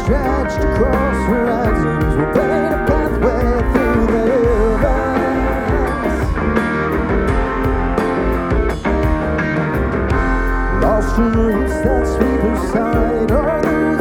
stretched across horizons will paint a pathway through the heavens. Lost in the roots that sweep aside all those